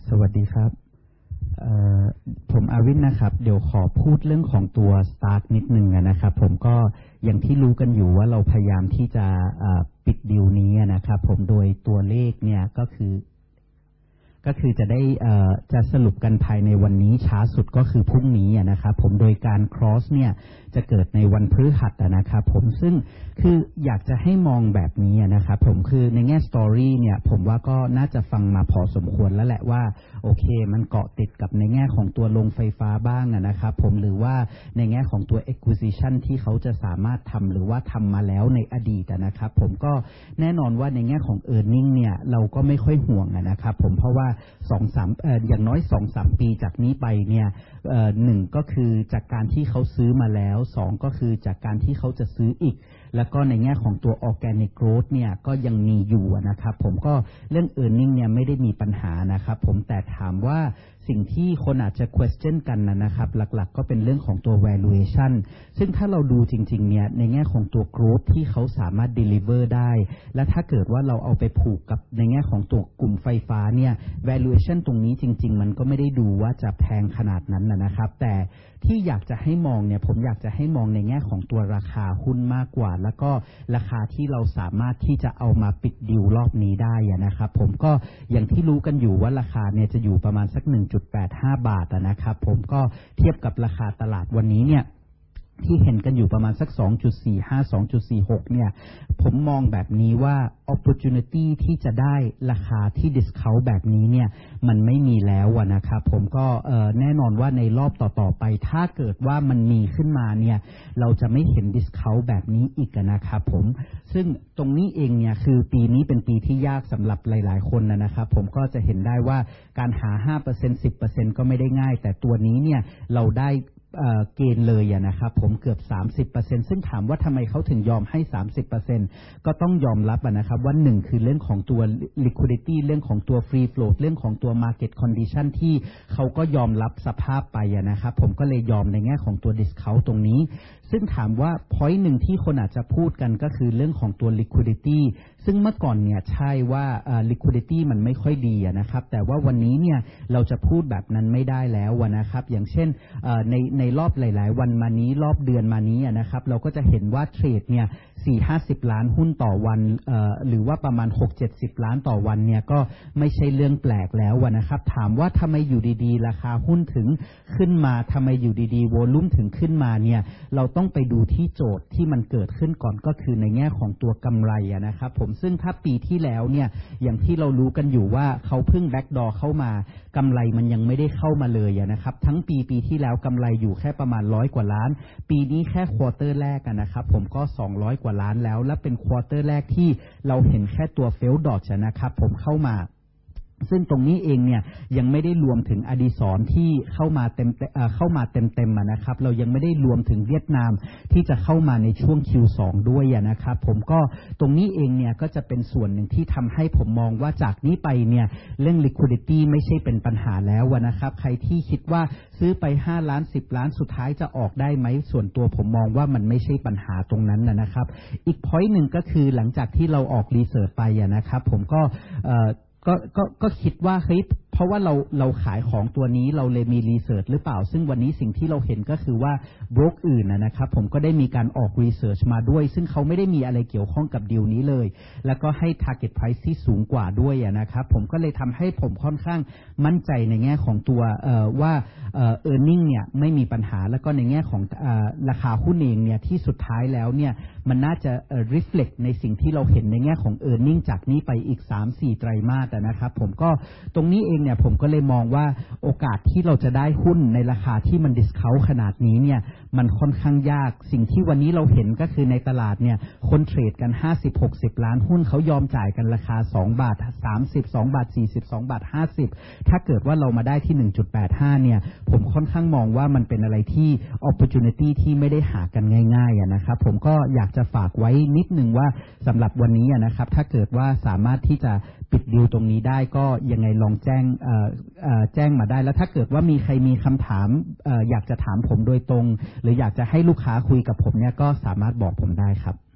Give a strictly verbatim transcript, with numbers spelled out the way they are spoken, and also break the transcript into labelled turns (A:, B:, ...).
A: สวัสดีครับผมอาวินนะครับเดี๋ยวขอพูดเรื่องของตัว Stark นิดนึงนะครับผมก็อย่างที่รู้กันอยู่ว่าเราพยายามที่จะปิดดีลนี้นะครับผมโดยตัวเลขเนี่ยก็คือก็คือจะได้จะสรุปกันภายในวันนี้ช้าสุดก็คือพรุ่งนี้นะครับผมโดยการ cross เนี่ยจะเกิดในวันพฤหัสนะครับผมซึ่งคืออยากจะให้มองแบบนี้นะครับผมคือในแง่สตอรี่เนี่ยผมว่าก็น่าจะฟังมาพอสมควรแล้วแหละว่าโอเคมันเกาะติดกับในแง่ของตัวโรงไฟฟ้าบ้างนะครับผมหรือว่าในแง่ของตัว acquisition ที่เขาจะสามารถทำหรือว่าทำมาแล้วในอดีตนะครับผมก็แน่นอนว่าในแง่ของ earning เนี่ยเราก็ไม่ค่อยห่วงนะครับผมเพราะว่าสองสามเอ่ออย่างน้อย สองสาม ปีจากนี้ไปเนี่ยเอ่อหนึ่งก็คือจากการที่เขาซื้อมาแล้วสองก็คือจากการที่เขาจะซื้ออีกแล้วก็ในแง่ของตัว organic growth เนี่ยก็ยังมีอยู่นะครับผมก็เรื่อง earning เนี่ยไม่ได้มีปัญหานะครับผมแต่ถามว่าสิ่งที่คนอาจจะ question กันนะครับหลักๆก็เป็นเรื่องของตัว valuation ซึ่งถ้าเราดูจริงๆเนี่ยในแง่ของตัว growth ที่เขาสามารถ deliver ได้และถ้าเกิดว่าเราเอาไปผูกกับในแง่ของตัวกลุ่มไฟฟ้าเนี่ย valuation ตรงนี้จริงๆมันก็ไม่ได้ดูว่าจะแพงขนาดนั้นนะครับแต่ที่อยากจะให้มองเนี่ยผมอยากจะให้มองในแง่ของตัวราคาหุ้นมากกว่าแล้วก็ราคาที่เราสามารถที่จะเอามาปิดดีลรอบนี้ได้นะครับผมก็อย่างที่รู้กันอยู่ว่าราคาเนี่ยจะอยู่ประมาณสัก หนึ่งจุดแปดห้า บาทนะครับผมก็เทียบกับราคาตลาดวันนี้เนี่ยที่เห็นกันอยู่ประมาณสัก สองจุดสี่ห้า สองจุดสี่หก เนี่ยผมมองแบบนี้ว่า opportunity ที่จะได้ราคาที่ discount แบบนี้เนี่ยมันไม่มีแล้วนะครับผมก็แน่นอนว่าในรอบต่อๆไปถ้าเกิดว่ามันมีขึ้นมาเนี่ยเราจะไม่เห็น discount แบบนี้อีกนะครับผมซึ่งตรงนี้เองเนี่ยคือปีนี้เป็นปีที่ยากสำหรับหลายๆคนนะครับผมก็จะเห็นได้ว่าการหา ห้าเปอร์เซ็นต์ สิบเปอร์เซ็นต์ ก็ไม่ได้ง่ายแต่ตัวนี้เนี่ยเราได้เกณฑ์เลยนะครับผมเกือบ สามสิบเปอร์เซ็นต์ ซึ่งถามว่าทำไมเขาถึงยอมให้ สามสิบเปอร์เซ็นต์ ก็ต้องยอมรับนะครับว่าหนึ่งคือเรื่องของตัว liquidity เรื่องของตัว free float เรื่องของตัว market condition ที่เขาก็ยอมรับสภาพไปนะครับผมก็เลยยอมในแง่ของตัว discount ตรงนี้ซึ่งถามว่า point หนึ่งที่คนอาจจะพูดกันก็คือเรื่องของตัว liquidity ซึ่งเมื่อก่อนเนี่ยใช่ว่า liquidity มันไม่ค่อยดีนะครับแต่ว่าวันนี้เนี่ยเราจะพูดแบบนั้นไม่ได้แล้วนะครับอย่างเช่นในในรอบหลายๆวันมานี้รอบเดือนมานี้นะครับเราก็จะเห็นว่าเทรดเนี่ย สี่ถึงห้าสิบ ล้านหุ้นต่อวันหรือว่าประมาณ หกถึงเจ็ดสิบ ล้านต่อวันเนี่ยก็ไม่ใช่เรื่องแปลกแล้วนะครับถามว่าทำไมอยู่ดีๆราคาหุ้นถึงขึ้นมาทำไมอยู่ดีๆโวลุ่มถึงขึ้นมาเนี่ยเราต้องไปดูที่โจทย์ที่มันเกิดขึ้นก่อนก็คือในแง่ของตัวกำไรนะครับผมซึ่งถ้าปีที่แล้วเนี่ยอย่างที่เรารู้กันอยู่ว่าเขาเพิ่งแบ็กดอร์เข้ามากำไรมันยังไม่ได้เข้ามาเลยนะครับทั้งปีปีที่แล้วกำไรอยู่แค่ประมาณร้อยกว่าล้านปีนี้แค่ควอเตอร์แรกนะครับผมก็สองร้อยกว่าล้านแล้วและเป็นควอเตอร์แรกที่เราเห็นแค่ตัวเฟลดอทนะครับผมเข้ามาซึ่งตรงนี้เองเนี่ยยังไม่ได้รวมถึงอดิศรที่เข้ามาเต็มเข้ามาเต็มๆนะครับเรายังไม่ได้รวมถึงเวียดนามที่จะเข้ามาในช่วง คิว สอง ด้วยนะครับผมก็ตรงนี้เองเนี่ยก็จะเป็นส่วนหนึ่งที่ทำให้ผมมองว่าจากนี้ไปเนี่ยเรื่อง liquidity ไม่ใช่เป็นปัญหาแล้วนะครับใครที่คิดว่าซื้อไปห้าล้านสิบล้านสุดท้ายจะออกได้ไหมส่วนตัวผมมองว่ามันไม่ใช่ปัญหาตรงนั้นนะครับอีก point หนึ่งก็คือหลังจากที่เราออกรีเสิร์ชไปนะครับผมก็ก็ก็ก็คิดว่าเฮ้ยเพราะว่าเราเราขายของตัวนี้เราเลยมีรีเสิร์ชหรือเปล่าซึ่งวันนี้สิ่งที่เราเห็นก็คือว่าโบรกอื่นนะครับผมก็ได้มีการออกรีเสิร์ชมาด้วยซึ่งเขาไม่ได้มีอะไรเกี่ยวข้องกับดีลนี้เลยแล้วก็ให้ target price ที่สูงกว่าด้วยนะครับผมก็เลยทำให้ผมค่อนข้างมั่นใจในแง่ของตัวว่า earning เนี่ยไม่มีปัญหาแล้วก็ในแง่ของราคาหุ้นเองเนี่ยที่สุดท้ายแล้วเนี่ยมันน่าจะ reflect ในสิ่งที่เราเห็นในแง่ของ earning จากนี้ไปอีก สามถึงสี่ ไตรมาสนะครับผมก็ตรงนี้เองเนี่ยผมก็เลยมองว่าโอกาสที่เราจะได้หุ้นในราคาที่มัน discount ขนาดนี้เนี่ยมันค่อนข้างยากสิ่งที่วันนี้เราเห็นก็คือในตลาดเนี่ยคนเทรดกัน ห้าสิบ หกสิบ ล้านหุ้นเขายอมจ่ายกันราคาสองบาทสามสิบ สองบาทสี่สิบ สองบาทห้าสิบถ้าเกิดว่าเรามาได้ที่ หนึ่งจุดแปดห้า เนี่ยผมค่อนข้างมองว่ามันเป็นอะไรที่ opportunity ที่ไม่ได้หากันง่ายๆนะครับผมก็อยากจะฝากไว้นิดนึงว่าสำหรับวันนี้นะครับถ้าเกิดว่าสามารถที่จะปิดดีลตรงนี้ได้ก็ยังไงลองแจ้งแจ้งมาได้แล้วถ้าเกิดว่ามีใครมีคำถามอยากจะถามผมโดยตรงหรืออยากจะให้ลูกค้าคุยกับผมเนี่ยก็สามารถบอกผมได้ครับ